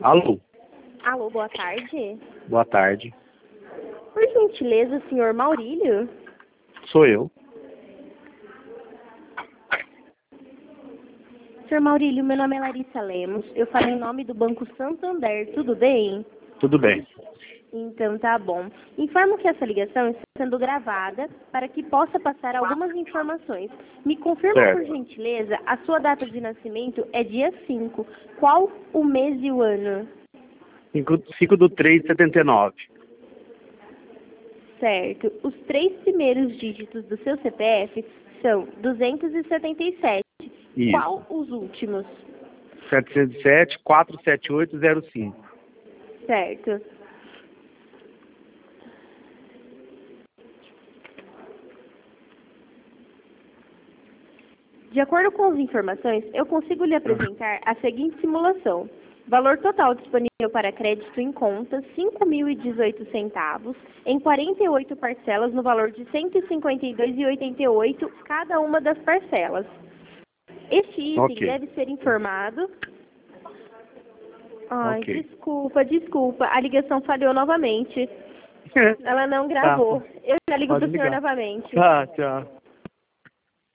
Alô, Alô, boa tarde. boa tarde. Por gentileza, o senhor Maurílio? Sou eu. Senhor Maurílio, meu nome é Larissa Lemos. Eu falo em nome do Banco Santander. Tudo bem? Tudo bem. Então tá bom. Informo que essa ligação está sendo gravada para que possa passar algumas informações. Me confirma, Certo. por gentileza, a sua data de nascimento é dia 5. Qual o mês e o ano? 5/3/79. Certo. Os 3 primeiros dígitos do seu CPF são 277. Isso. Qual os últimos? 707-478-05. Certo. De acordo com as informações, eu consigo lhe apresentar a seguinte simulação. Valor total disponível para crédito em conta, R$ 5.018, em 48 parcelas no valor de R$ 152,88 cada uma das parcelas. Este item Ok. deve ser informado... Ai, Ok. desculpa, a ligação falhou novamente. Ela não Tá. gravou. Eu já ligo Pode para o senhor ligar. novamente. Tá, tchau.